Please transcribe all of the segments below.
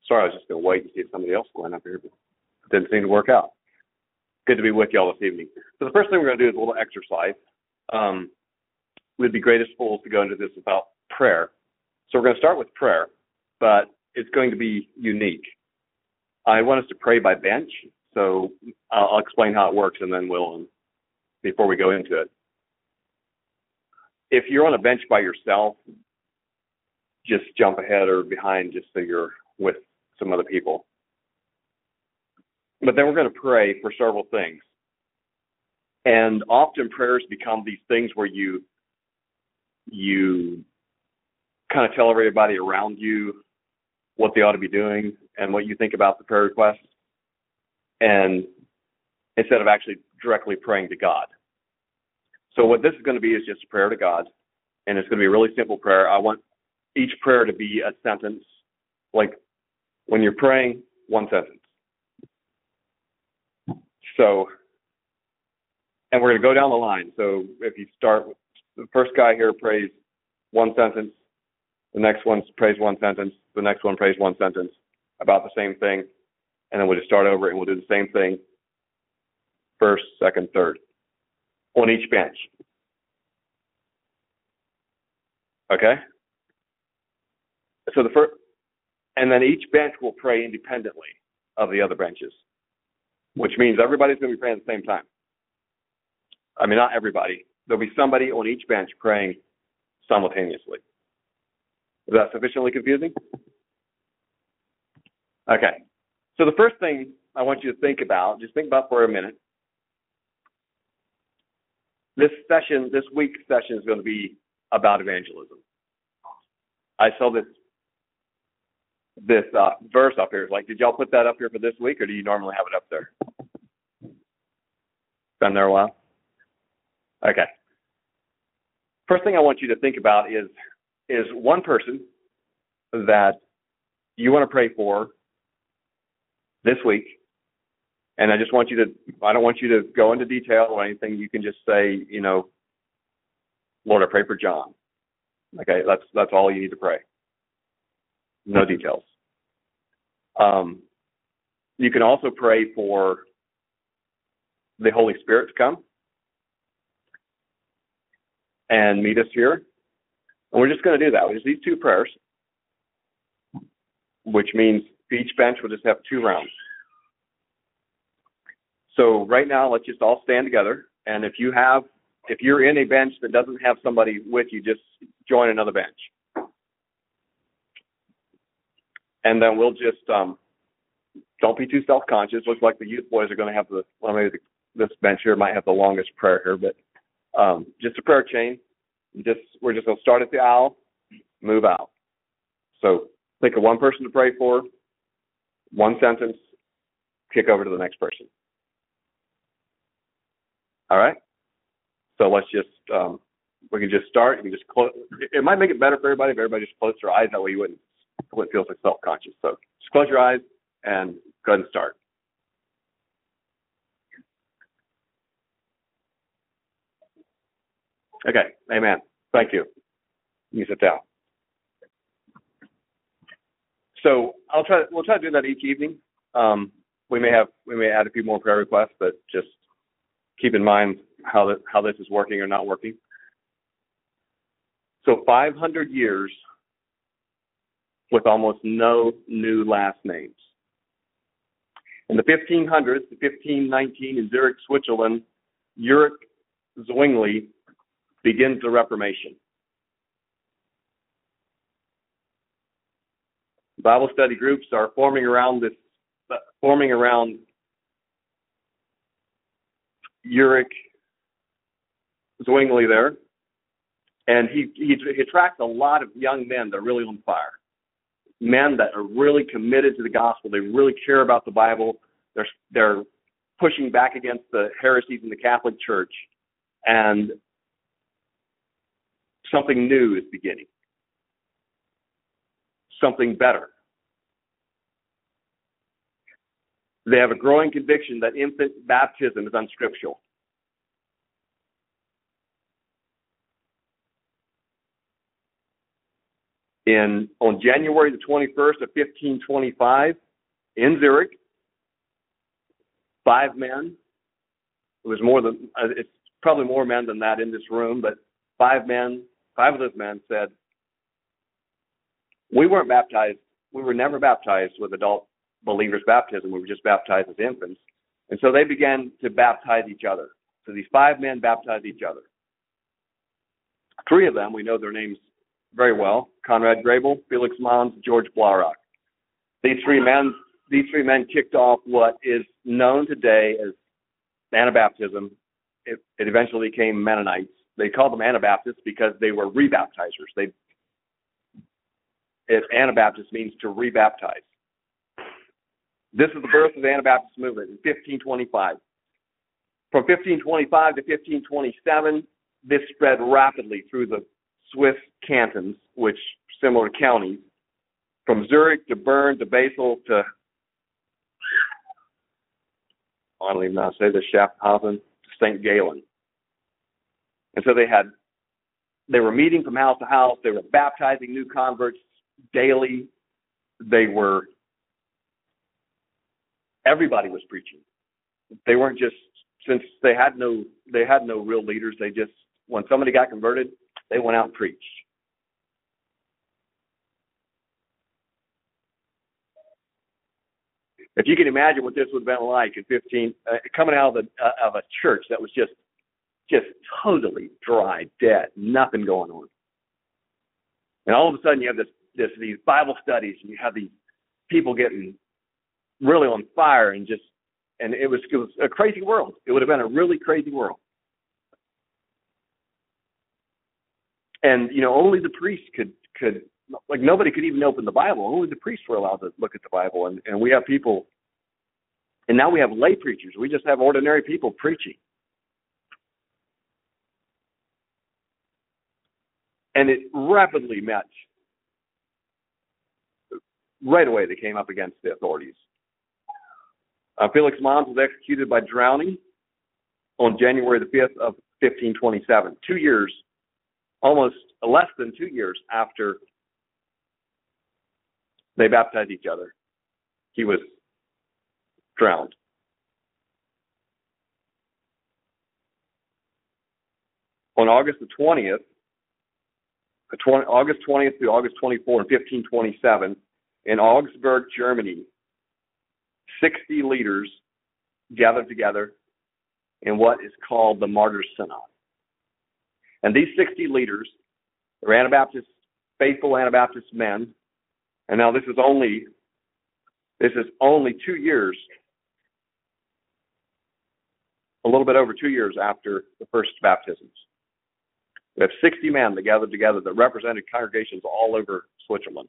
Sorry, I was just going to wait and see if somebody else went up here, but it didn't seem to work out. Good to be with y'all this evening. So the first thing we're going to do is a little exercise. We'd be greatest fools to go into this about prayer. So we're going to start with prayer, but it's going to be unique. I want us to pray by bench, so I'll explain how it works, and then before we go into it. If you're on a bench by yourself, just jump ahead or behind just so you're with some other people. But then we're going to pray for several things. And often prayers become these things where you kind of tell everybody around you what they ought to be doing and what you think about the prayer request, and instead of actually directly praying to God. So what this is going to be is just a prayer to God, and it's going to be a really simple prayer. I want each prayer to be a sentence, like when you're praying, one sentence. So, and we're going to go down the line. So if you start, the first guy here prays one sentence, the next one prays one sentence, the next one prays one sentence about the same thing, and then we'll just start over and we'll do the same thing, first, second, third, on each bench. Okay? So and then each bench will pray independently of the other benches, which means everybody's going to be praying at the same time. I mean, not everybody. There'll be somebody on each bench praying simultaneously. Is that sufficiently confusing? Okay. So the first thing I want you to think about, just think about for a minute. This week's session is going to be about evangelism. I saw this verse up here. It's like, did y'all put that up here for this week, or do you normally have it up there? Been there a while? Okay. First thing I want you to think about is one person that you want to pray for this week. And I don't want you to go into detail or anything. You can just say, Lord, I pray for John. Okay, that's all you need to pray. No details. You can also pray for the Holy Spirit to come and meet us here. And we're just going to do that. There's these two prayers, which means each bench will just have 2 rounds. So right now, let's just all stand together. And if you're in a bench that doesn't have somebody with you, just join another bench. And then we'll just, don't be too self-conscious. Looks like the youth boys are going to have maybe this bench here might have the longest prayer here, but just a prayer chain. We're just going to start at the aisle, move out. So think of one person to pray for, one sentence, kick over to the next person. All right? So let's just, we can just start. You can just close. It might make it better for everybody if everybody just closed their eyes. That way you wouldn't feel so self-conscious. So just close your eyes and go ahead and start. Okay, amen. Thank you. You sit down. So we'll try to do that each evening. We may add a few more prayer requests, but just keep in mind how this is working or not working. So 500 years with almost no new last names. In the 1500s, 1519 in Zurich, Switzerland, Ulrich Zwingli begins the Reformation. Bible study groups are forming around Ulrich Zwingli there, and he attracts a lot of young men that are really on fire. Men that are really committed to the gospel. They really care about the Bible. They're pushing back against the heresies in the Catholic Church, and something new is beginning. Something better. They have a growing conviction that infant baptism is unscriptural. On January the 21st of 1525 in Zurich. 5 men. It was more than, it's probably more men than that in this room, but 5 of those men said, we weren't baptized. We were never baptized with adult believers' baptism. We were just baptized as infants. And so they began to baptize each other. So these 5 men baptized each other. 3 of them, we know their names very well: Conrad Grebel, Felix Mons, George Blaurock. These three men kicked off what is known today as Anabaptism. It eventually became Mennonites. They called them Anabaptists because they were rebaptizers. Anabaptist means to rebaptize. This is the birth of the Anabaptist movement in 1525. From 1525 to 1527, this spread rapidly through the Swiss cantons, which similar counties, from Zurich to Bern to Basel to, I don't even know how to say this, Schaffhausen to St. Gallen. And so they were meeting from house to house. They were baptizing new converts daily. Everybody was preaching. They weren't just, since they had no real leaders. They just, when somebody got converted, they went out and preached. If you can imagine what this would have been like in coming out of a church that was just totally dry, dead, nothing going on, and all of a sudden you have these Bible studies, and you have these people getting really on fire, and it was a crazy world. It would have been a really crazy world. And only the priests could like, nobody could even open the Bible. Only the priests were allowed to look at the Bible. And we have people, and now we have lay preachers. We just have ordinary people preaching. And it rapidly met. Right away, they came up against the authorities. Felix Mons was executed by drowning on January the 5th of 1527. 2 years, almost less than 2 years after they baptized each other, he was drowned. On August 20th through August 24, 1527, in Augsburg, Germany, 60 leaders gathered together in what is called the Martyrs' Synod. And these 60 leaders are Anabaptist, faithful Anabaptist men. And now this is only 2 years, a little bit over 2 years after the first baptisms. We have 60 men that gathered together that represented congregations all over Switzerland.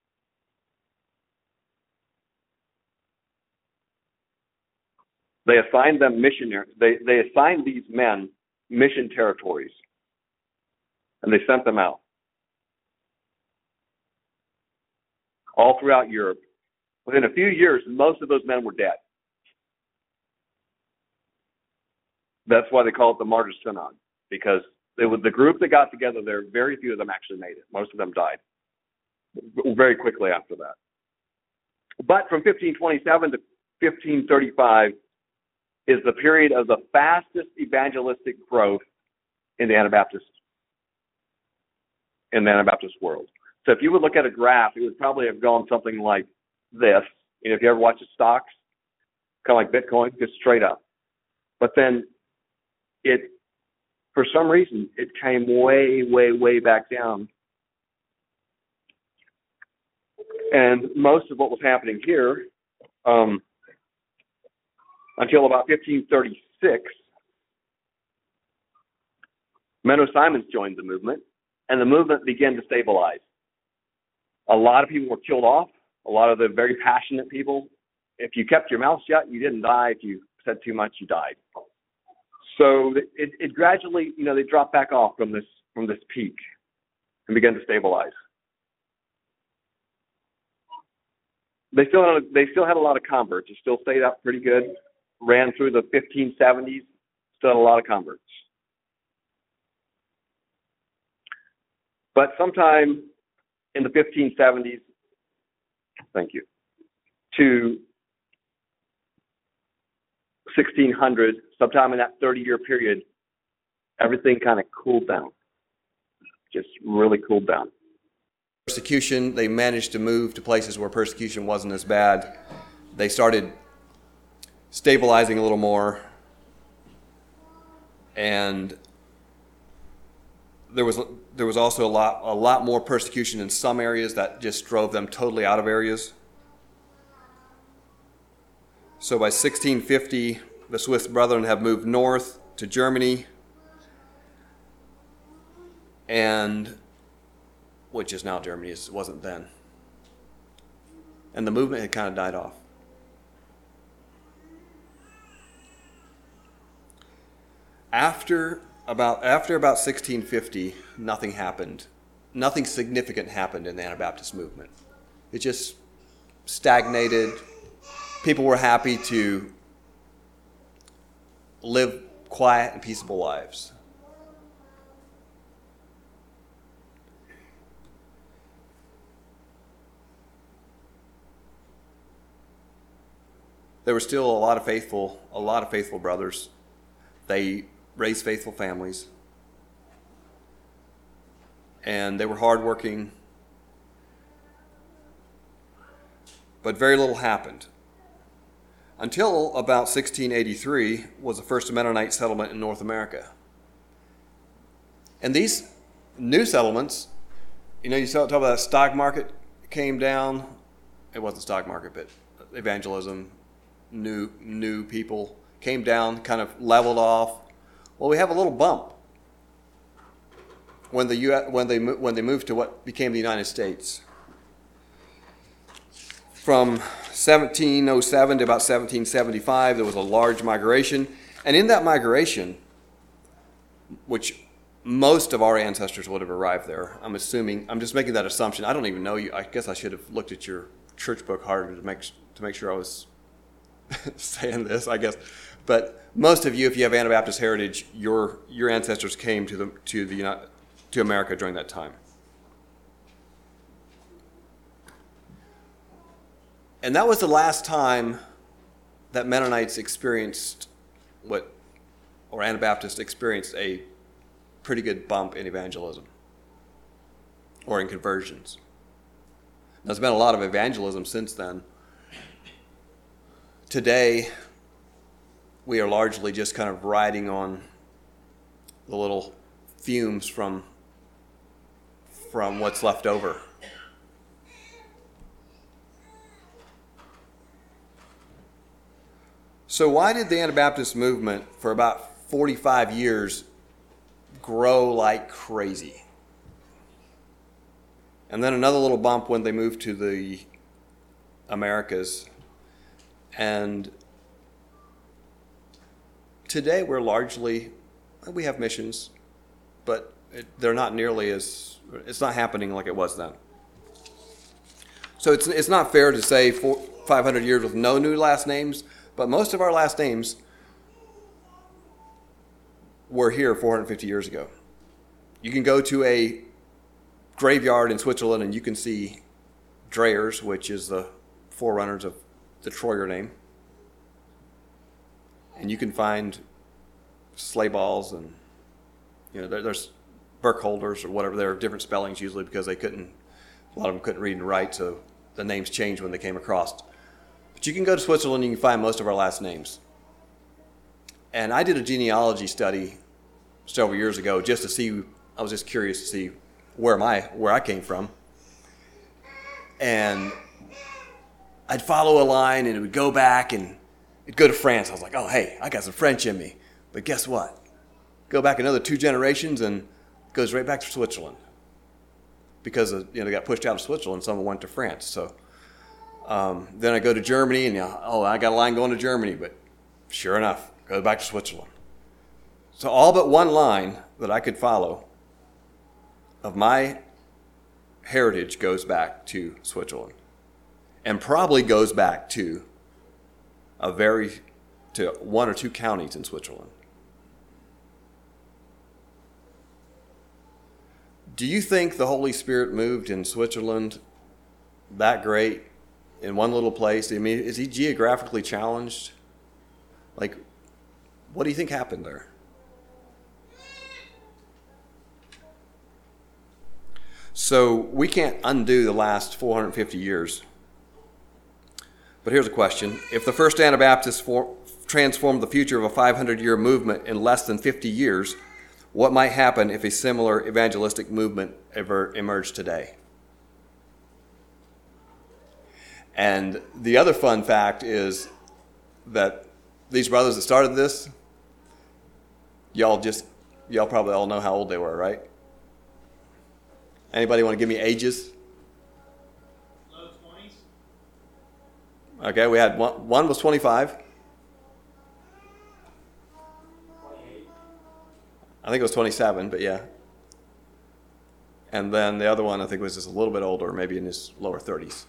They assigned them missionary. They assigned these men mission territories, and they sent them out all throughout Europe. Within a few years, most of those men were dead. That's why they call it the Martyrs' Synod, because it was the group that got together there. Very few of them actually made it. Most of them died very quickly after that. But from 1527 to 1535 is the period of the fastest evangelistic growth in the Anabaptist world. So if you would look at a graph, it would probably have gone something like this. If you ever watch the stocks, kind of like Bitcoin, just straight up. But then for some reason, it came way, way, way back down. And most of what was happening here, until about 1536, Menno Simons joined the movement, and the movement began to stabilize. A lot of people were killed off, a lot of the very passionate people. If you kept your mouth shut, you didn't die. If you said too much, you died. So it gradually, they dropped back off from this peak and began to stabilize. They still had a lot of converts. It still stayed up pretty good. Ran through the 1570s. Still had a lot of converts. But sometime in the 1570s, thank you, to 1600, sometime in that 30-year period, everything kind of cooled down, just really cooled down. Persecution, they managed to move to places where persecution wasn't as bad. They started stabilizing a little more, and there was also a lot more persecution in some areas that just drove them totally out of areas. So by 1650, the Swiss Brethren have moved north to Germany, and which is now Germany, it wasn't then. And the movement had kind of died off. After about 1650, nothing happened. Nothing significant happened in the Anabaptist movement. It just stagnated. People were happy to live quiet and peaceable lives. There were still a lot of faithful brothers. They raised faithful families, and they were hardworking, but very little happened. Until about 1683 was the first Mennonite settlement in North America. And these new settlements, you talk about that stock market came down. It wasn't stock market, but evangelism, new people came down, kind of leveled off. Well, we have a little bump when they moved to what became the United States. From 1707 to about 1775, there was a large migration. And in that migration, which most of our ancestors would have arrived there, I'm just making that assumption. I don't even know you. I guess I should have looked at your church book harder to make sure I was saying this, I guess. But most of you, if you have Anabaptist heritage, your ancestors came to America during that time. And that was the last time that Mennonites experienced Anabaptists experienced a pretty good bump in evangelism or in conversions. There's been a lot of evangelism since then. Today, we are largely just kind of riding on the little fumes from what's left over. So why did the Anabaptist movement for about 45 years grow like crazy? And then another little bump when they moved to the Americas. And today we have missions, but they're not nearly it's not happening like it was then. So it's not fair to say 500 years with no new last names, but most of our last names were here 450 years ago. You can go to a graveyard in Switzerland and you can see Dreyers, which is the forerunners of the Troyer name. And you can find Slayballs and there's Burkholders or whatever. There are different spellings usually because a lot of them couldn't read and write, so the names changed when they came across. But you can go to Switzerland and you can find most of our last names. And I did a genealogy study several years ago just to see, I was just curious to see where I came from. And I'd follow a line and it would go back and it'd go to France. I was like, oh, hey, I got some French in me. But guess what? Go back another 2 generations and it goes right back to Switzerland. Because they got pushed out of Switzerland, some went to France. So then I go to Germany and I got a line going to Germany, but sure enough, go back to Switzerland. So all but one line that I could follow of my heritage goes back to Switzerland. And probably goes back to to 1 or 2 counties in Switzerland. Do you think the Holy Spirit moved in Switzerland that great in one little place? I mean, is he geographically challenged? Like, what do you think happened there? So we can't undo the last 450 years. But here's a question. If the first Anabaptists transformed the future of a 500-year movement in less than 50 years, what might happen if a similar evangelistic movement ever emerged today? And the other fun fact is that these brothers that started this, y'all probably all know how old they were, right? Anybody want to give me ages? Low 20s. Okay, we had one was 25. 28. I think it was 27, but yeah. And then the other one I think was just a little bit older, maybe in his lower 30s.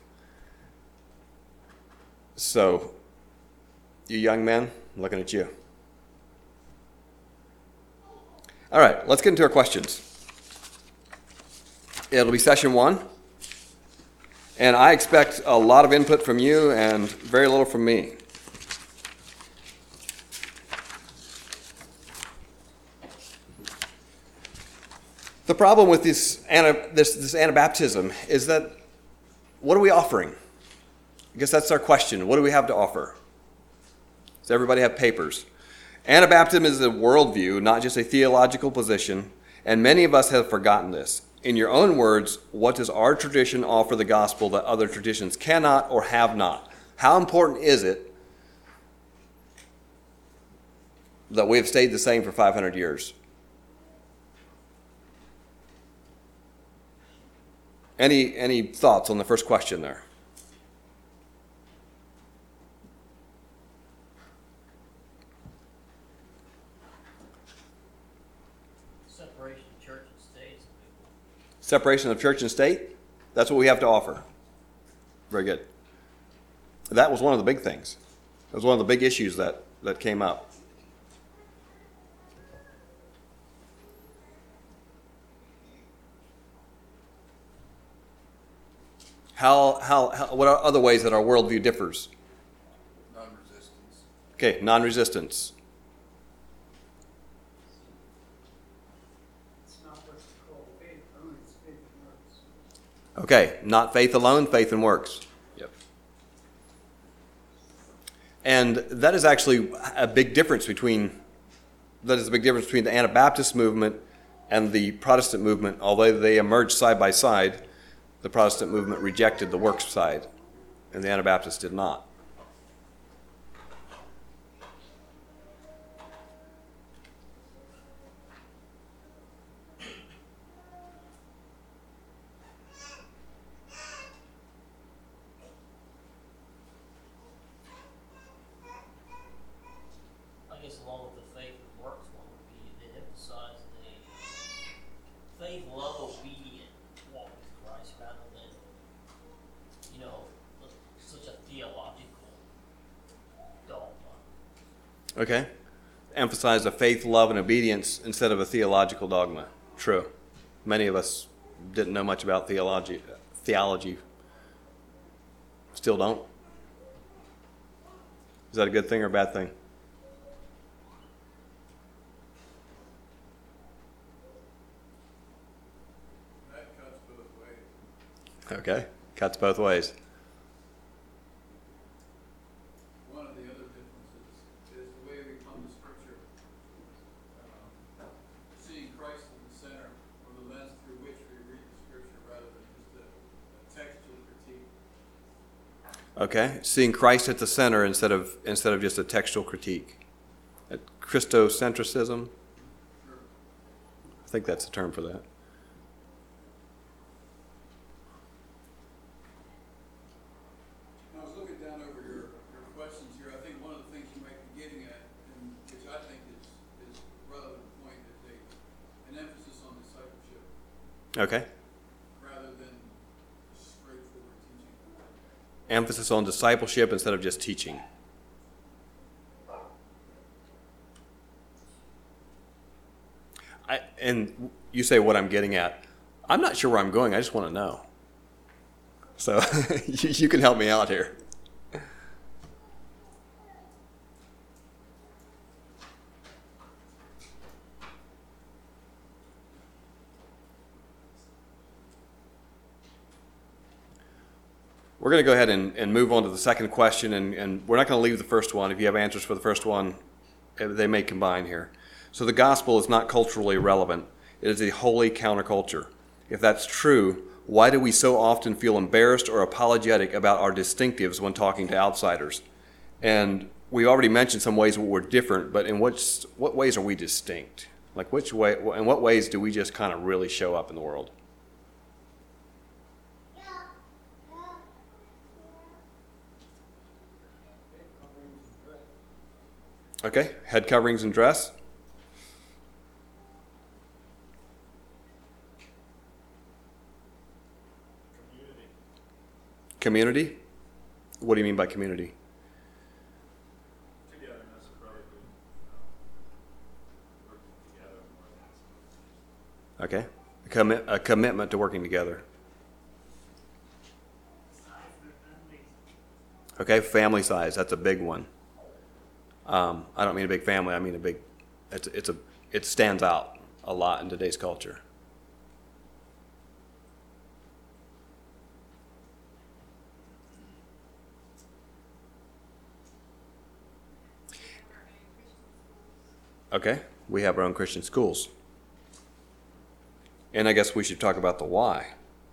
So, you young men, I'm looking at you. All right, let's get into our questions. It'll be session 1. And I expect a lot of input from you and very little from me. The problem with this Anabaptism is that what are we offering? I guess that's our question. What do we have to offer? Does everybody have papers? Anabaptism is a worldview, not just a theological position, and many of us have forgotten this. In your own words, what does our tradition offer the gospel that other traditions cannot or have not? How important is it that we have stayed the same for 500 years? Any thoughts on the first question there? Separation of church and state. Separation of church and state? That's what we have to offer. Very good. That was one of the big things. That was one of the big issues that came up. What are other ways that our worldview differs? Non-resistance. Okay, non-resistance. It's not what's called faith alone, it's faith and works. Okay, not faith alone, faith and works. Yep. And that is actually a big difference between the Anabaptist movement and the Protestant movement. Although they emerged side by side, the Protestant movement rejected the works side, and the Anabaptists did not. I guess along with the faith and works one would be to emphasize the faith, love, obedient walk with Christ rather than, such a theological dogma. Okay? Emphasize a faith, love, and obedience instead of a theological dogma. True. Many of us didn't know much about theology. Still don't. Is that a good thing or a bad thing? That cuts both ways. Okay. Cuts both ways. One of the other differences is the way we come to Scripture. Seeing Christ in the center, or the lens through which we read the Scripture, rather than just a textual critique. Okay. Seeing Christ at the center instead of just a textual critique. Christocentrism. Sure. I think that's the term for that. I was looking down over your questions here. I think one of the things you might be getting at, and which I think is a relevant point, is an emphasis on discipleship Okay. rather than straightforward teaching. Emphasis on discipleship instead of just teaching. And you say what I'm getting at. I'm not sure where I'm going. I just want to know. So you can help me out here. We're going to go ahead and move on to the second question, and we're not going to leave the first one. If you have answers for the first one, they may combine here. So the gospel is not culturally relevant. It is a holy counterculture. If that's true, why do we so often feel embarrassed or apologetic about our distinctives when talking to outsiders? And we already mentioned some ways where we're different, but in what ways are we distinct? Like in what ways do we just kind of really show up in the world? Okay, head coverings and dress. Community? What do you mean by community? Togetherness, brotherhood, working together more than Okay, a commitment to working together. Okay, family size, that's a big one. I don't mean a big family, I mean a big, it stands out a lot in today's culture. Okay, we have our own Christian schools. And I guess we should talk about the why.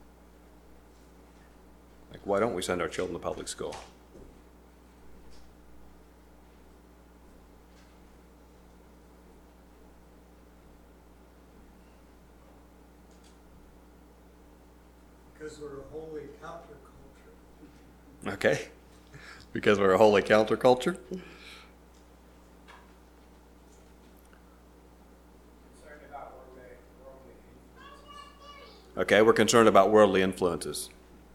Like, why don't we send our children to public school? Because we're a holy counterculture. Okay, because we're a holy counterculture. Concerned about worldly influences. Okay, we're concerned about worldly influences.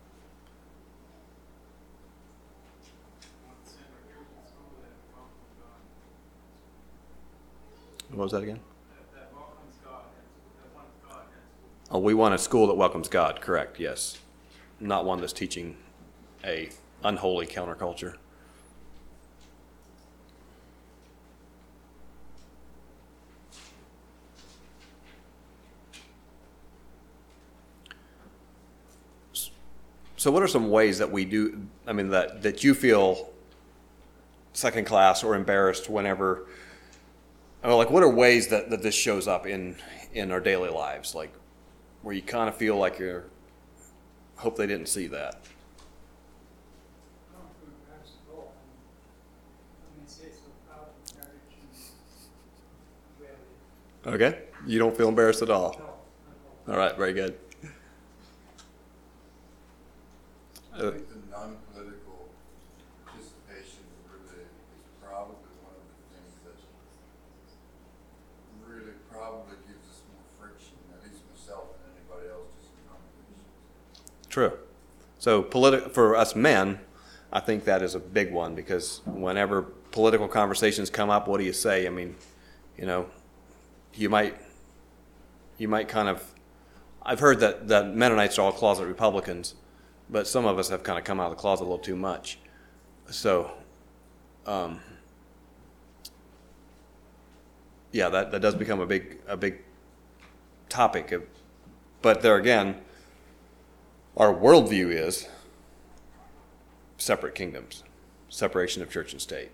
What was that again? that welcomes God, that wants God. Oh, we want a school that welcomes God, correct, yes. Not one that's teaching a unholy counterculture. So what are some ways that we do, I mean, that you feel second class or embarrassed whenever, like what are ways that this shows up in our daily lives, like where you kind of feel like hope they didn't see that? I don't feel embarrassed at all. I mean, say so proud of marriage and reality. Okay, you don't feel embarrassed at all? No, not at all. All right, very good. I think the non-political participation really is probably one of the things that really probably gives us more friction, at least myself and anybody else just in conversations. True. So for us men, I think that is a big one, because whenever political conversations come up, what do you say? I mean, you might kind of, I've heard that Mennonites are all closet Republicans, but some of us have kind of come out of the closet a little too much. So, yeah, that does become a big topic. But there again, our worldview is separate kingdoms, separation of church and state.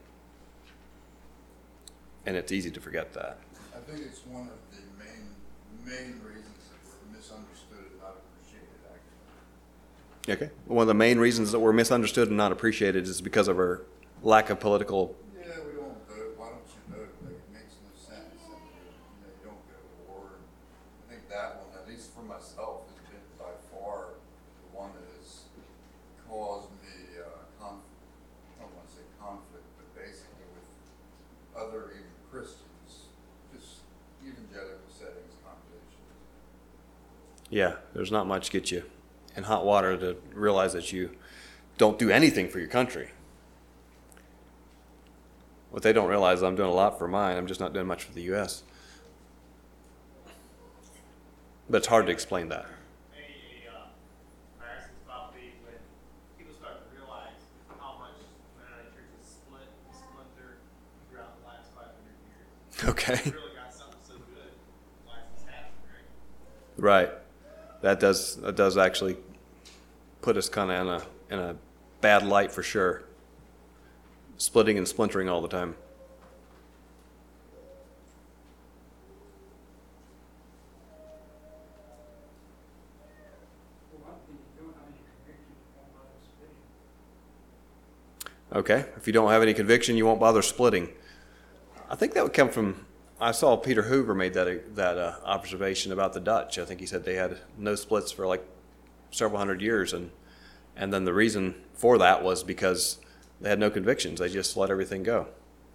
And it's easy to forget that. I think it's one of the main reasons that we're misunderstood and not appreciated, actually. Okay. One of the main reasons that we're misunderstood and not appreciated is because of our lack of political. Yeah, we don't vote. Why don't you vote? Like, it makes no sense. And, you don't go to war. I think that one, at least for myself, has been by far the one that has caused me I don't want to say conflict, but basically with other even Christians, just evangelical settings, conversations. Yeah, there's not much to get you in hot water to realize that you don't do anything for your country. What they don't realize is I'm doing a lot for mine. I'm just not doing much for the U.S. But it's hard to explain that. Okay. Really got something so good. License happening, right? Right. That does actually put us kind of in a bad light for sure. Splitting and splintering all the time. For one thing, you don't have any conviction, you won't bother splitting. Okay. If you don't have any conviction, you won't bother splitting. I think that would come from. I saw Peter Hoover made that observation about the Dutch. I think he said they had no splits for like several hundred years, and then the reason for that was because they had no convictions. They just let everything go.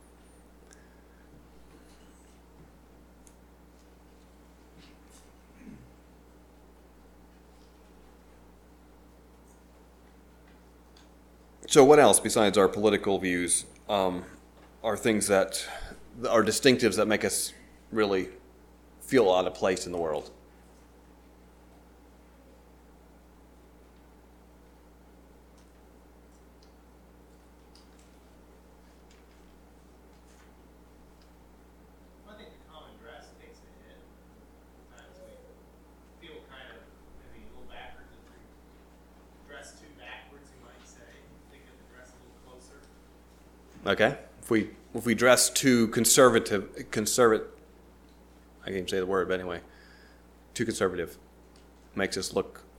So what else besides our political views are things that are distinctives that make us really feel out of place in the world? I think the common dress takes a hit. Sometimes we feel kind of maybe a little backwards if we dress too backwards, you might say. Think of the dress a little closer. Okay. If we dress too conservative, I can't even say the word, but anyway, too conservative makes us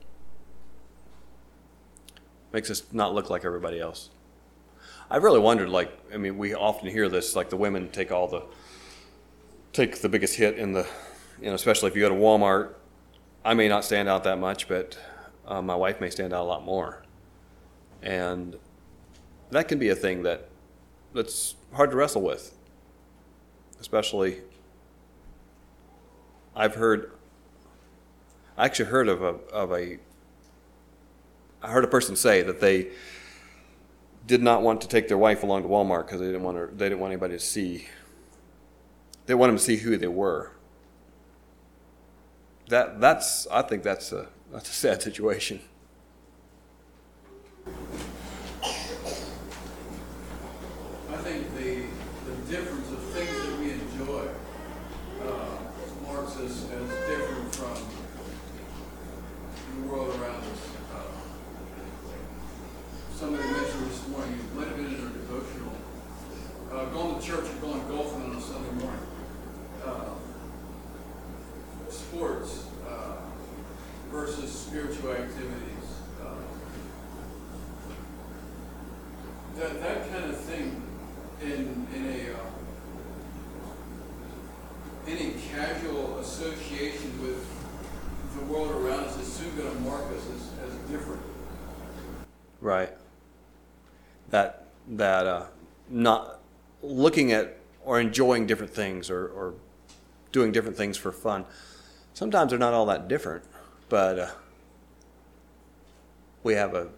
not look like everybody else. I've really wondered, like, I mean, we often hear this, like the women take the biggest hit in the, especially if you go to Walmart. I may not stand out that much, but my wife may stand out a lot more. And that can be a thing that's hard to wrestle with. Especially, I actually heard I heard a person say that they did not want to take their wife along to Walmart because they didn't want anybody to see. They want them to see who they were. I think that's a sad situation. I think the difference of things that we enjoy marks us as different from the world around us. Somebody mentioned this morning, it might have been in a devotional, going to church or going golfing on a Sunday morning. Sports versus spiritual activities. That kind of thing in any casual association with the world around us is soon going to mark us as different. Right. That not looking at or enjoying different things or doing different things for fun. Sometimes they're not all that different, but we have a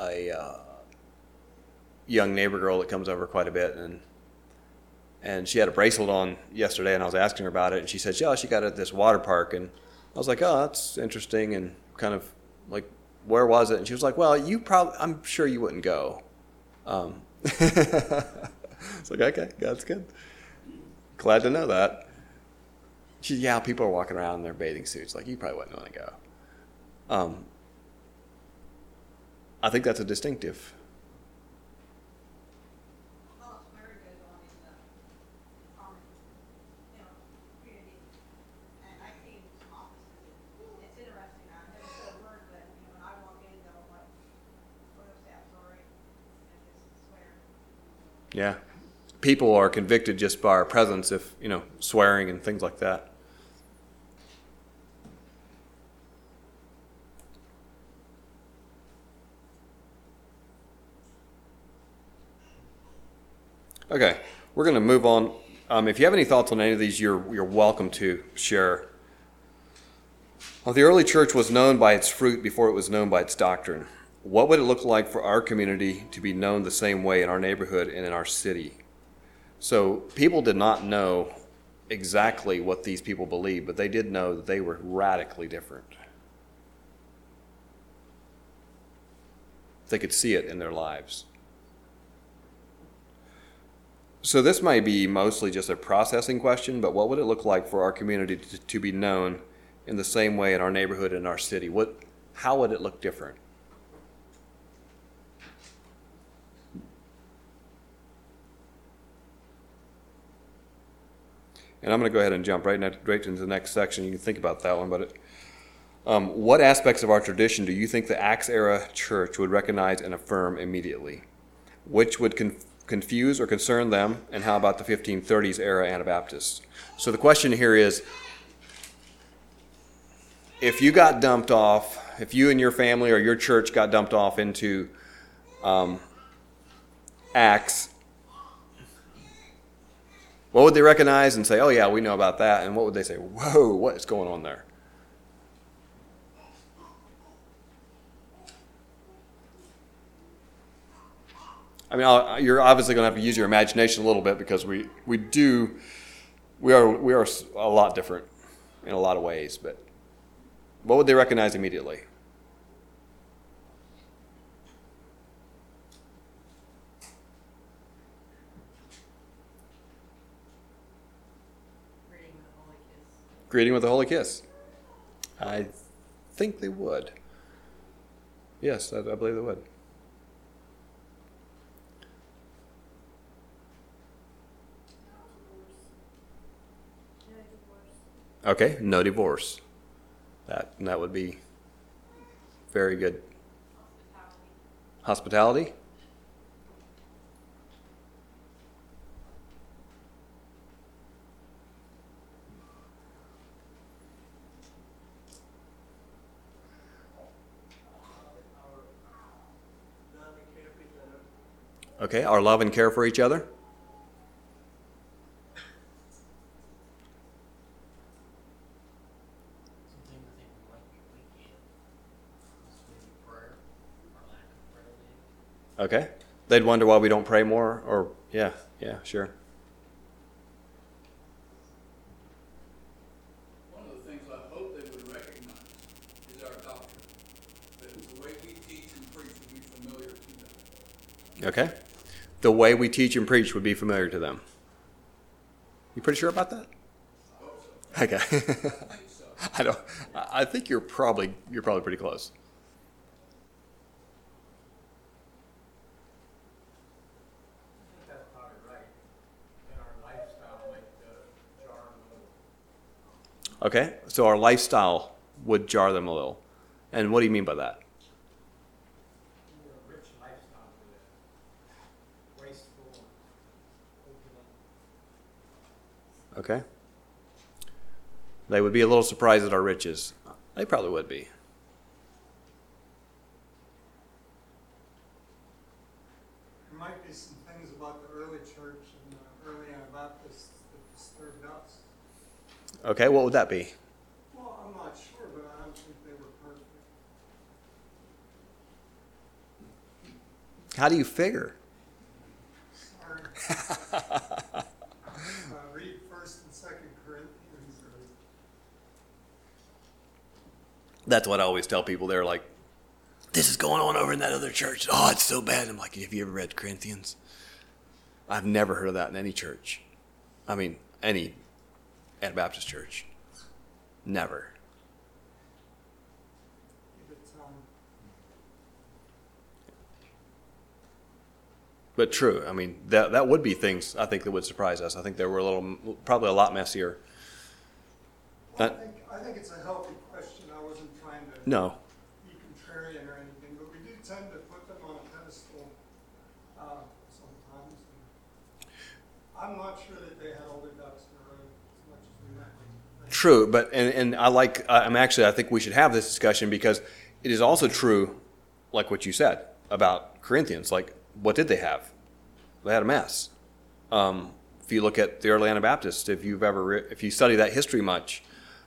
young neighbor girl that comes over quite a bit, and she had a bracelet on yesterday, and I was asking her about it, and she said, "Yeah, she got it at this water park," and I was like, "Oh, that's interesting," and kind of like, "Where was it?" And she was like, "Well, I'm sure you wouldn't go." It's like, okay, that's good. Glad to know that. She, yeah, people are walking around in their bathing suits. Like, you probably wouldn't want to go. I think that's a distinctive. Well, it's very good on in the community. And I've seen some offices. It's interesting. I've never said a word, but when I walk in, they'll like, "Photo sorry," and just swear. Yeah. People are convicted just by our presence, if, swearing and things like that. Okay, we're going to move on. If you have any thoughts on any of these, you're welcome to share. The early church was known by its fruit before it was known by its doctrine. What would it look like for our community to be known the same way in our neighborhood and in our city? So people did not know exactly what these people believed, but they did know that they were radically different. They could see it in their lives. So this might be mostly just a processing question, but what would it look like for our community to be known in the same way in our neighborhood and our city? How would it look different? And I'm going to go ahead and jump right into the next section. You can think about that one. But what aspects of our tradition do you think the Acts era church would recognize and affirm immediately? Which would confuse or concern them? And how about the 1530s era Anabaptists? So the question here is, if you got dumped off, if you and your family or your church got dumped off into Acts, what would they recognize and say, oh yeah, we know about that? And what would they say, whoa, what is going on there? I mean, you're obviously going to have to use your imagination a little bit, because we are a lot different in a lot of ways. But what would they recognize immediately? Greeting with a holy kiss. I think they would. Yes, I believe they would. Okay, no divorce. That would be very good. Hospitality? Okay, our love and care for each other. Something I think we might be weak in is maybe prayer, our lack of prayer maybe. Okay. They'd wonder why we don't pray more, or yeah, sure. One of the things I hope they would recognize is our doctrine, that the way we teach and preach would be familiar to them. Okay. The way we teach and preach would be familiar to them. You pretty sure about that? I hope so. Okay. I think so. I don't. I think you're probably pretty close. I think that's probably right. And our lifestyle might jar them a little. Okay. So our lifestyle would jar them a little. And what do you mean by that? We're a rich lifestyle with it. Wasteful, opulent. Okay. They would be a little surprised at our riches. They probably would be. There might be some things about the early church and the early Anabaptists that disturbed us. Okay, what would that be? Well, I'm not sure, but I don't think they were perfect. How do you figure? Sorry. Read 1st and 2nd Corinthians. That's what I always tell people. They're like, this is going on over in that other church. Oh, it's so bad. I'm like, have you ever read Corinthians? I've never heard of that in any church. I mean, any Anabaptist church. Never. Give it time. But true. I mean, that would be things I think that would surprise us. I think they were probably a lot messier. Well, I think it's a healthy question. I wasn't trying to No. be contrarian or anything, but we do tend to put them on a pedestal sometimes. I'm not sure that they had all their ducks in a row as much as we might think. True, but and I think we should have this discussion, because it is also true, like what you said about Corinthians. Like, what did they have? They had a mess. If you look at the early Anabaptists, if you study that history much,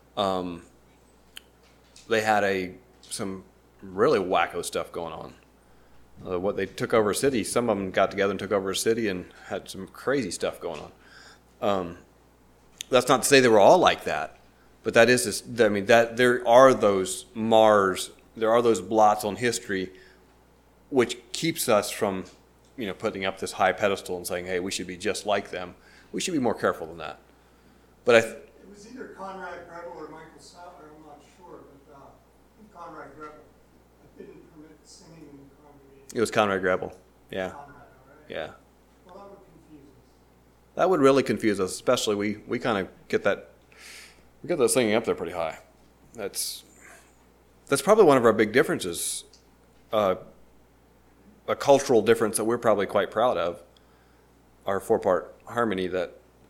they had some really wacko stuff going on. What they took over a city, some of them got together and took over a city and had some crazy stuff going on. That's not to say they were all like that, but that is this, I mean, that there are those mars, there are those blots on history, which keeps us from putting up this high pedestal and saying, hey, we should be just like them. We should be more careful than that. But It was either Conrad Grebel or Michael Sattler, I'm not sure, but Conrad Grebel. I didn't permit singing in the congregation. it was Conrad Grebel. Yeah. Conrad, all right? Yeah. Well, that would confuse us. That would really confuse us, especially we kind of get that singing up there pretty high. That's probably one of our big differences, a cultural difference that we're probably quite proud of, our 4-part harmony that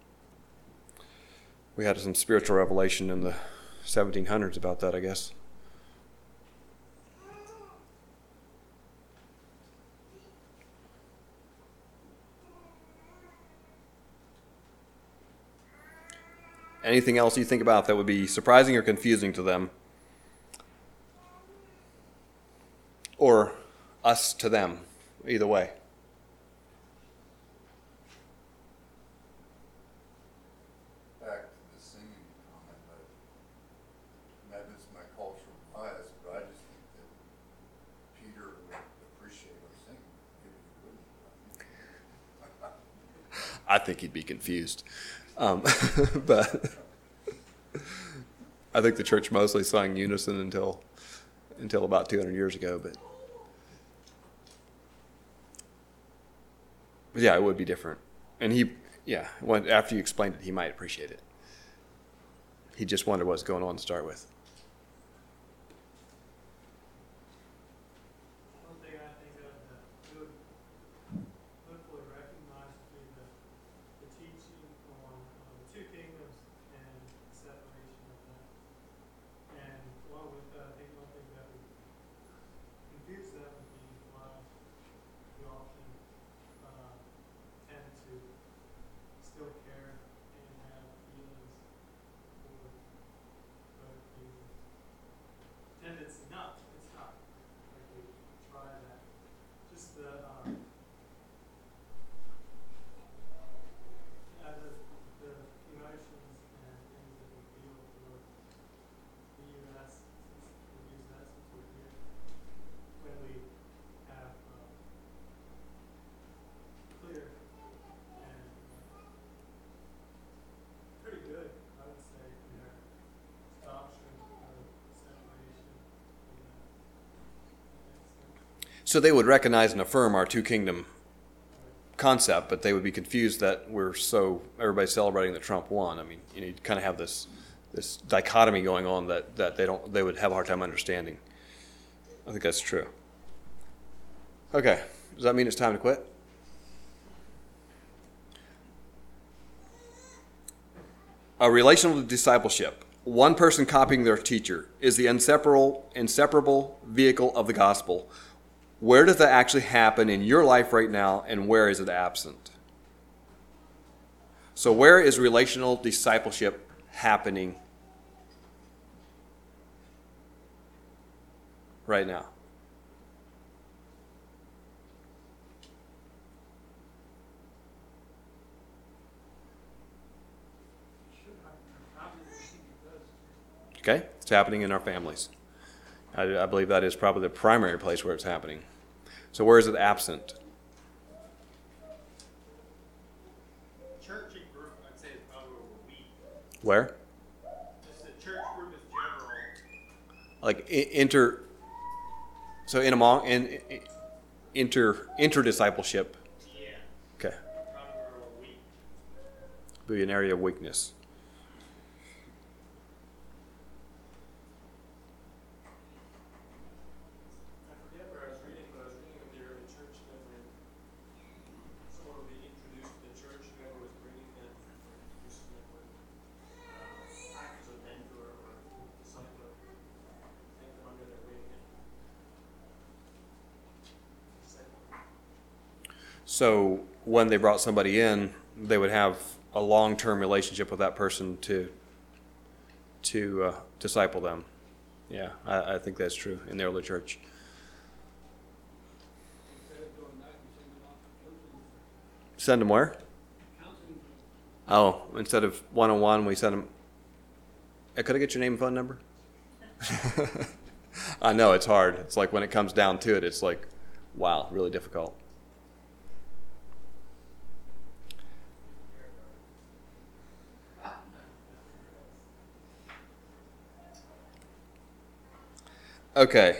we had some spiritual revelation in the 1700s about that, I guess. Anything else you think about that would be surprising or confusing to them? Or us to them, either way. Back to the singing comment, but maybe it's my cultural bias, but I just think that Peter would appreciate our singing. Maybe he wouldn't. I think he'd be confused. But I think the church mostly sung unison until about 200 years ago. But yeah, it would be different. And after you explained it, he might appreciate it. He just wondered what's going on to start with. One thing I think of that we would hopefully recognize would be the teaching on the two kingdoms and separation of that. And along with that, I think one thing that would confuse that would be why we often tend to still care and have feelings for both kingdoms. Tendency, not, it's not like we try that. Just the emotions and things that we feel for the U.S. We use that since we're here. When we have clear and pretty good, I would say, in their doctrine of separation. So they would recognize and affirm our two-kingdom concept, but they would be confused that everybody's celebrating that Trump won. I mean, you kind of have this dichotomy going on that they would have a hard time understanding. I think that's true. Okay, does that mean it's time to quit? A relational discipleship, one person copying their teacher, is the inseparable vehicle of the gospel. Where does that actually happen in your life right now, and where is it absent? So where is relational discipleship happening right now? Okay, it's happening in our families. I believe that is probably the primary place where it's happening. So where is it absent? Church and group, I'd say, is probably where we're weak. Where? Just the church group is general. Like inter discipleship. Yeah. Okay, Probably where we're weak. be an area of weakness. I forget where I was reading, but I was reading of the early church that when someone would be introduced to the church, whoever was bringing them or introducing them would act as a mentor or discipler, take them under their wing and disciple them. So when they brought somebody in, they would have a long-term relationship with that person to disciple them. Yeah, I think that's true in the early church. Send them where? Oh, instead of one-on-one, we send them. Could I get your name and phone number? I know it's hard. It's like when it comes down to it, it's like, wow, really difficult. Okay.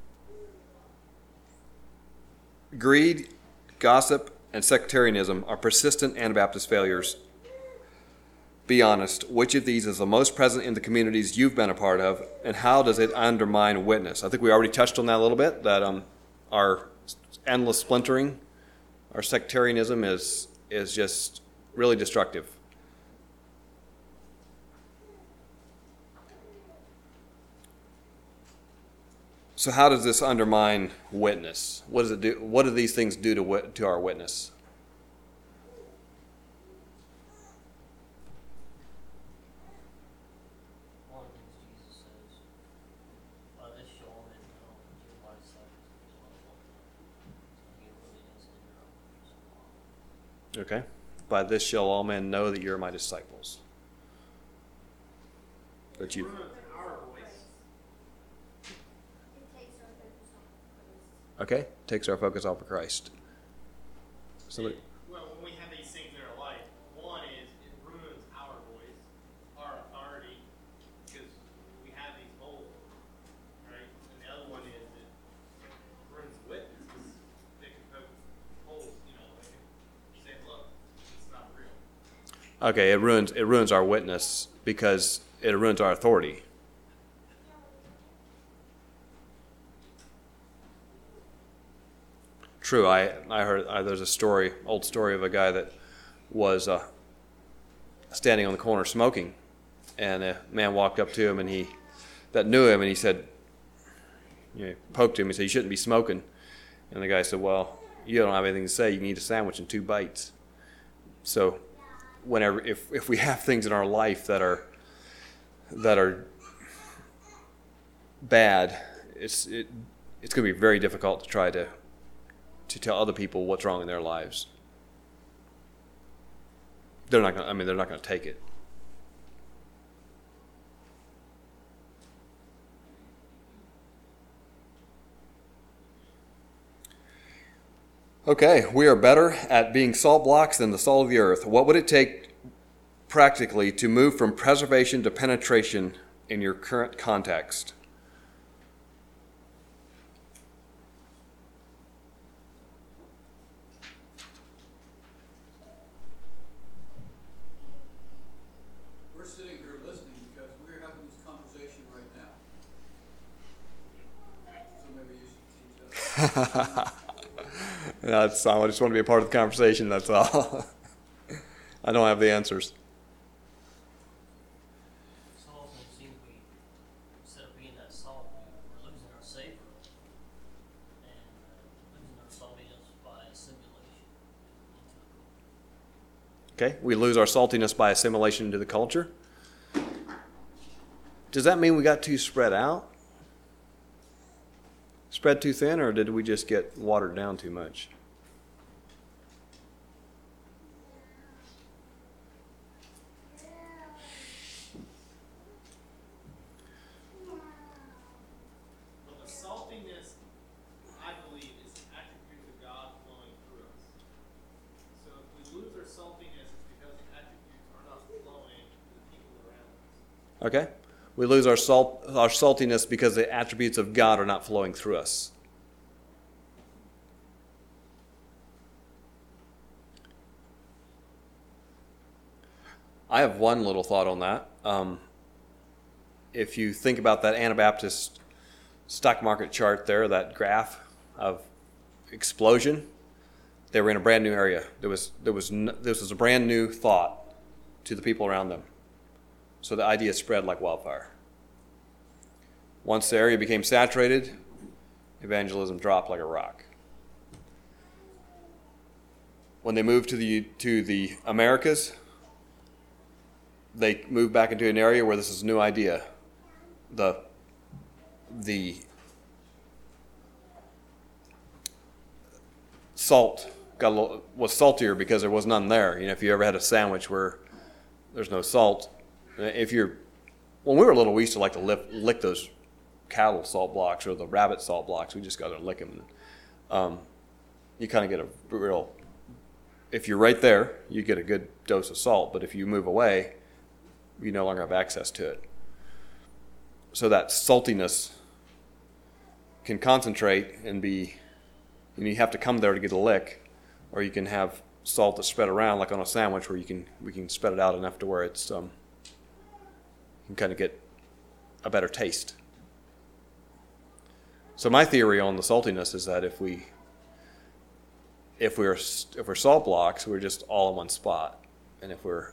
Greed, gossip, and sectarianism are persistent Anabaptist failures. Be honest, which of these is the most present in the communities you've been a part of, and how does it undermine witness? I think we already touched on that a little bit, that our endless splintering, our sectarianism is just really destructive. So how does this undermine witness? What does it do? What do these things do to our witness? One of the things Jesus says, by this shall all men know that you're my disciples if you love one another. He really does interrupt. Okay. By this shall all men know that you're my disciples. That you. Ruins our voice. Okay. Takes our focus off of Christ. Somebody. Well, when we have these things in our life, one is it ruins our voice, our authority, because we have these holes, right? And the other one is it ruins witness, because they can poke holes, they can say, look, it's not real. Okay. It ruins our witness because it ruins our authority. True. I heard there's a old story of a guy that was standing on the corner smoking, and a man walked up to him and that knew him, and he said, poked him. He said, "You shouldn't be smoking." And the guy said, "Well, you don't have anything to say. You can eat a sandwich in 2 bites." So, if we have things in our life that are bad, it's going to be very difficult to try to tell other people what's wrong in their lives. They're not going to take it. Okay, we are better at being salt blocks than the salt of the earth. What would it take practically to move from preservation to penetration in your current context? We're sitting here listening because we're having this conversation right now. So maybe you should teach us. That's all. I just want to be a part of the conversation, that's all. I don't have the answers. So often it seems we, instead of being that salt, we're losing our savor and losing our saltiness by assimilation into the culture. Okay, we lose our saltiness by assimilation into the culture. Does that mean we got too spread out? Spread too thin, or did we just get watered down too much? But the saltiness, I believe, is an attribute of God flowing through us. So if we lose our saltiness, it's because the attributes are not flowing to the people around us. Okay, we lose our saltiness because the attributes of God are not flowing through us. I have one little thought on that. If you think about that Anabaptist stock market chart there, that graph of explosion, they were in a brand new area. This was a brand new thought to the people around them. So the idea spread like wildfire. Once the area became saturated, evangelism dropped like a rock. When they moved to the Americas, they moved back into an area where this is a new idea. The salt was saltier because there was none there. If you ever had a sandwich where there's no salt, when we were little, we used to like to lick those cattle salt blocks or the rabbit salt blocks. We just got to lick them. You kind of get a real. If you're right there, you get a good dose of salt. But if you move away, you no longer have access to it. So that saltiness can concentrate and be, you have to come there to get a lick, or you can have salt that's spread around like on a sandwich where we can spread it out enough to where it's you can kind of get a better taste. So my theory on the saltiness is that if we're salt blocks, we're just all in one spot, and if we're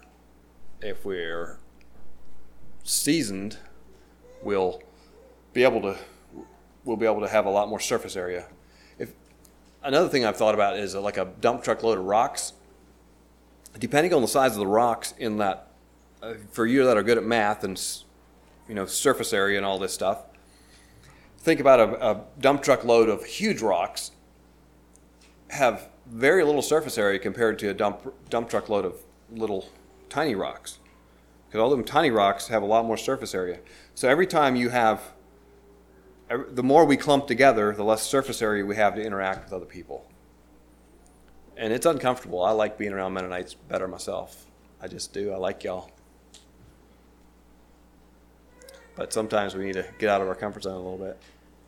seasoned, we'll be able to have a lot more surface area. Another thing I've thought about is like a dump truck load of rocks. Depending on the size of the rocks in that, for you that are good at math and surface area and all this stuff, think about a dump truck load of huge rocks have very little surface area compared to a dump truck load of little tiny rocks. Because all them tiny rocks have a lot more surface area. So every time the more we clump together, the less surface area we have to interact with other people. And it's uncomfortable. I like being around Mennonites better myself. I just do. I like y'all. But sometimes we need to get out of our comfort zone a little bit.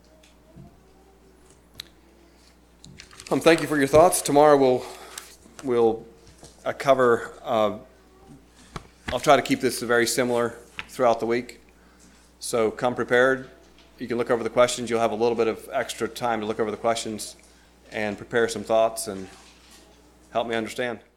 Thank you for your thoughts. Tomorrow we'll cover. I'll try to keep this very similar throughout the week. So come prepared. You can look over the questions. You'll have a little bit of extra time to look over the questions and prepare some thoughts and help me understand.